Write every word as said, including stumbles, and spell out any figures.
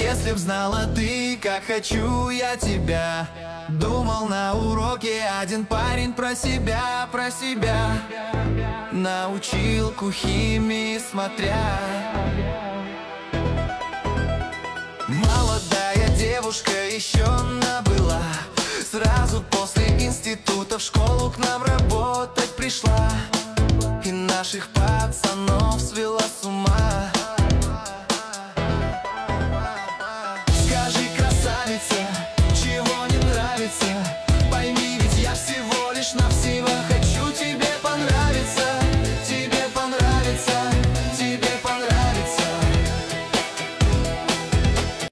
Если б знала ты, как хочу я тебя. Думал на уроке один парень про себя, про себя. На училку химии смотря. Молодая девушка еще набыла. Сразу после института в школу к нам работать пришла. И наших пацанов свела с ума.